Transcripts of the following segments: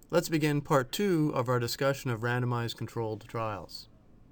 Let's begin part 2 of our discussion of randomized controlled trials.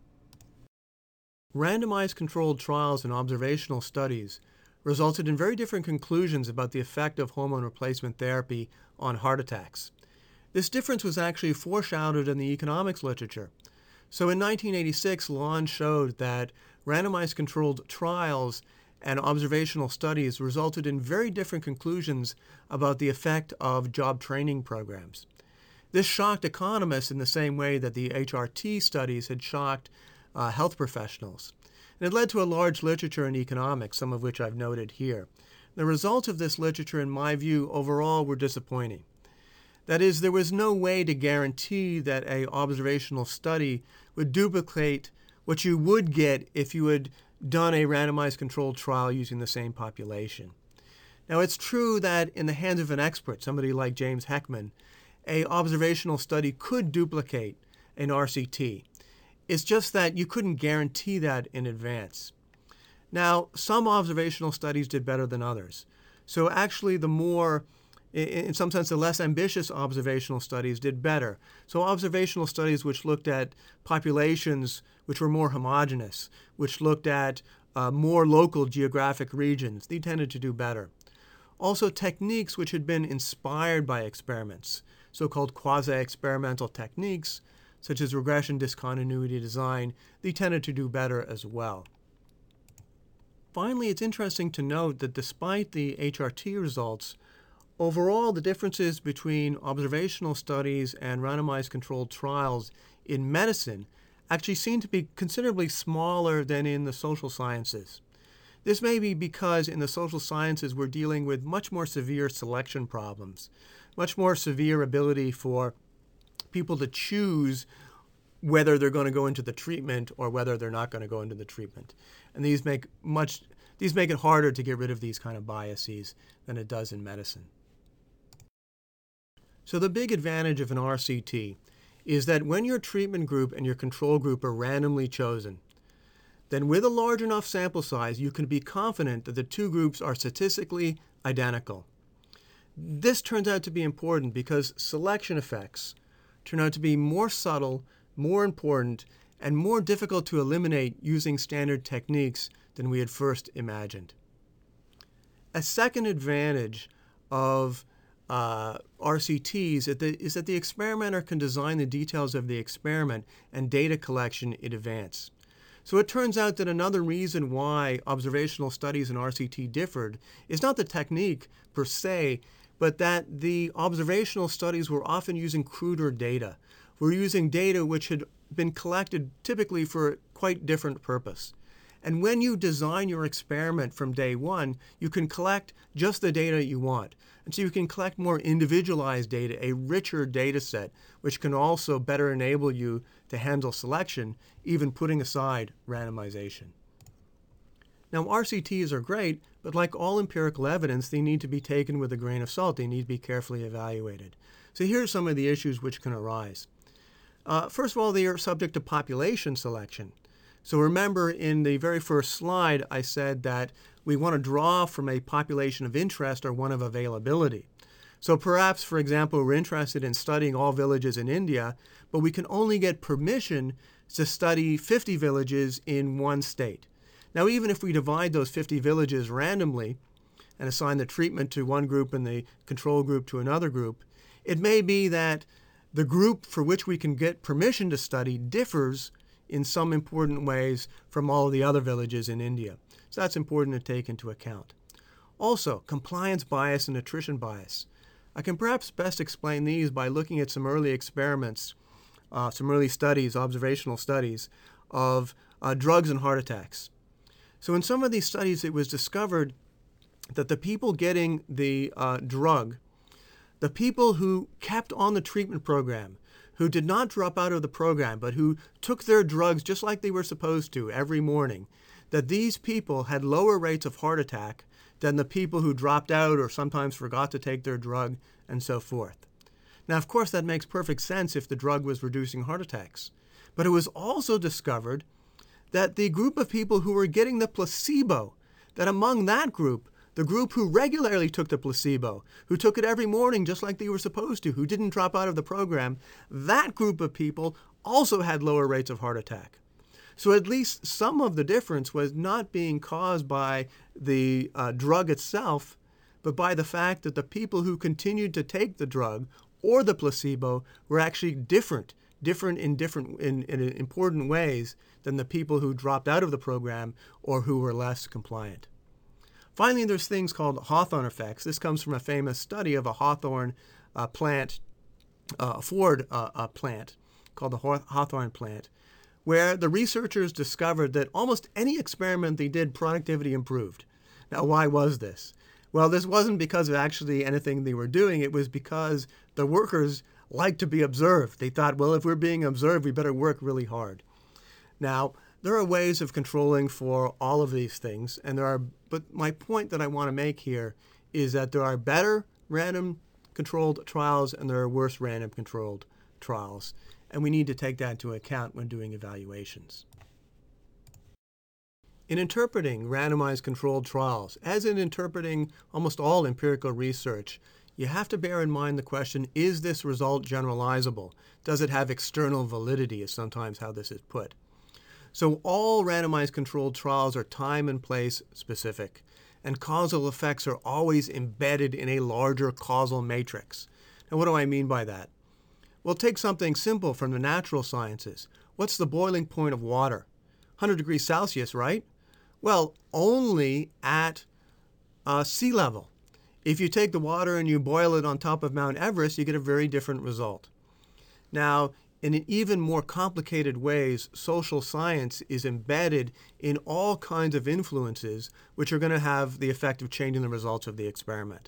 Randomized controlled trials and observational studies resulted in very different conclusions about the effect of hormone replacement therapy on heart attacks. This difference was actually foreshadowed in the economics literature. So in 1986, Lon showed that randomized controlled trials and observational studies resulted in very different conclusions about the effect of job training programs. This shocked economists in the same way that the HRT studies had shocked health professionals. And it led to a large literature in economics, some of which I've noted here. The results of this literature, in my view, overall were disappointing. That is, there was no way to guarantee that an observational study would duplicate what you would get if you had done a randomized controlled trial using the same population. Now, it's true that in the hands of an expert, somebody like James Heckman, an observational study could duplicate an RCT. It's just that you couldn't guarantee that in advance. Now, some observational studies did better than others. So actually in some sense, the less ambitious observational studies did better. So observational studies which looked at populations which were more homogeneous, which looked at more local geographic regions, they tended to do better. Also, techniques which had been inspired by experiments, so-called quasi-experimental techniques, such as regression discontinuity design, they tended to do better as well. Finally, it's interesting to note that despite the HRT results, overall the differences between observational studies and randomized controlled trials in medicine actually seem to be considerably smaller than in the social sciences. This may be because in the social sciences we're dealing with much more severe selection problems, much more severe ability for people to choose whether they're going to go into the treatment or whether they're not going to go into the treatment. And these make it harder to get rid of these kind of biases than it does in medicine. So the big advantage of an RCT is that when your treatment group and your control group are randomly chosen, then with a large enough sample size, you can be confident that the two groups are statistically identical. This turns out to be important because selection effects turn out to be more subtle, more important, and more difficult to eliminate using standard techniques than we had first imagined. A second advantage of RCTs is that the experimenter can design the details of the experiment and data collection in advance. So it turns out that another reason why observational studies in RCT differed is not the technique per se, but that the observational studies were often using cruder data. We're using data which had been collected typically for a quite different purpose. And when you design your experiment from day one, you can collect just the data you want. And so you can collect more individualized data, a richer data set, which can also better enable you to handle selection, even putting aside randomization. Now, RCTs are great, but like all empirical evidence, they need to be taken with a grain of salt. They need to be carefully evaluated. So here are some of the issues which can arise. First of all, they are subject to population selection. So remember, in the very first slide, I said that we want to draw from a population of interest or one of availability. So perhaps, for example, we're interested in studying all villages in India, but we can only get permission to study 50 villages in one state. Now, even if we divide those 50 villages randomly and assign the treatment to one group and the control group to another group, it may be that the group for which we can get permission to study differs in some important ways from all of the other villages in India. So that's important to take into account. Also, compliance bias and attrition bias. I can perhaps best explain these by looking at some early experiments, some early studies, observational studies of drugs and heart attacks. So in some of these studies, it was discovered that the people getting the drug, the people who kept on the treatment program, who did not drop out of the program, but who took their drugs just like they were supposed to every morning, that these people had lower rates of heart attack than the people who dropped out or sometimes forgot to take their drug and so forth. Now, of course, that makes perfect sense if the drug was reducing heart attacks. But it was also discovered that the group of people who were getting the placebo, that among that group, The group who regularly took the placebo, who took it every morning just like they were supposed to, who didn't drop out of the program, that group of people also had lower rates of heart attack. So at least some of the difference was not being caused by the drug itself, but by the fact that the people who continued to take the drug or the placebo were actually different in important ways than the people who dropped out of the program or who were less compliant. Finally, there's things called Hawthorne effects. This comes from a famous study of a Hawthorne plant, Ford plant, called the Hawthorne plant, where the researchers discovered that almost any experiment they did, productivity improved. Now, why was this? Well, this wasn't because of actually anything they were doing. It was because the workers liked to be observed. They thought, well, if we're being observed, we better work really hard. Now, there are ways of controlling for all of these things, but my point that I want to make here is that there are better random controlled trials and there are worse random controlled trials, and we need to take that into account when doing evaluations. In interpreting randomized controlled trials, as in interpreting almost all empirical research, you have to bear in mind the question, is this result generalizable? Does it have external validity, is sometimes how this is put. So all randomized controlled trials are time and place specific, and causal effects are always embedded in a larger causal matrix. Now, what do I mean by that? Well, take something simple from the natural sciences. What's the boiling point of water? 100 degrees Celsius, right? Well, only at sea level. If you take the water and you boil it on top of Mount Everest, you get a very different result. Now, in even more complicated ways, social science is embedded in all kinds of influences which are going to have the effect of changing the results of the experiment.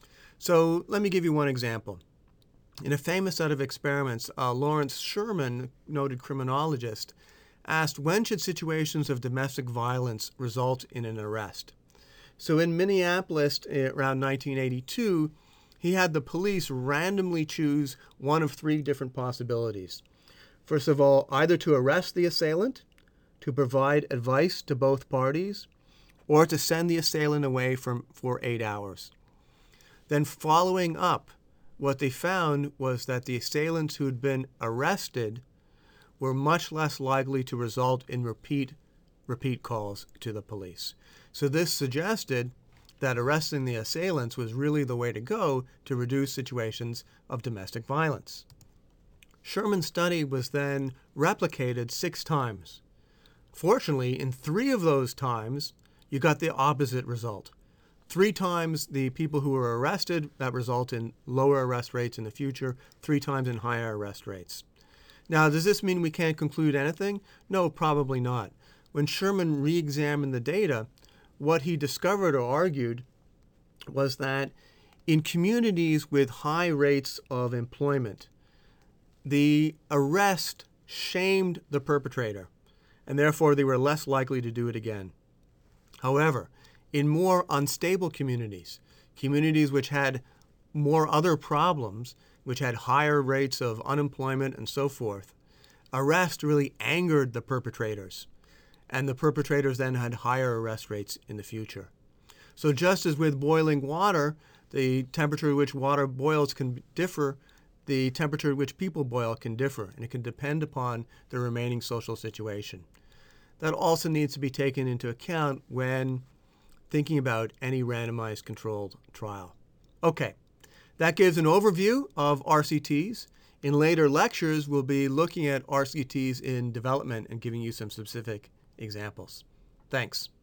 So let me give you one example. In a famous set of experiments, Lawrence Sherman, noted criminologist, asked when should situations of domestic violence result in an arrest. So in Minneapolis around 1982, he had the police randomly choose one of three different possibilities. First of all, either to arrest the assailant, to provide advice to both parties, or to send the assailant away for 8 hours. Then following up, what they found was that the assailants who had been arrested were much less likely to result in repeat calls to the police. So this suggested that arresting the assailants was really the way to go to reduce situations of domestic violence. Sherman's study was then replicated 6 times. Fortunately, in 3 of those times, you got the opposite result. 3 times the people who were arrested, that result in lower arrest rates in the future, 3 times in higher arrest rates. Now, does this mean we can't conclude anything? No, probably not. When Sherman re-examined the data, what he discovered or argued was that in communities with high rates of employment, the arrest shamed the perpetrator, and therefore they were less likely to do it again. However, in more unstable communities, communities which had more other problems, which had higher rates of unemployment and so forth, arrest really angered the perpetrators, and the perpetrators then had higher arrest rates in the future. So just as with boiling water, the temperature at which water boils can differ, the temperature at which people boil can differ, and it can depend upon the remaining social situation. That also needs to be taken into account when thinking about any randomized controlled trial. Okay, that gives an overview of RCTs. In later lectures, we'll be looking at RCTs in development and giving you some specific examples. Thanks.